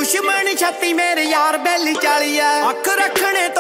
ਦੁਸ਼ਮਣ ਛੱਤੀ ਮੇਰੇ ਯਾਰ ਬੈਲੀ ਚਾਲੀ ਐ ਅੱਖ ਰੱਖਣੇ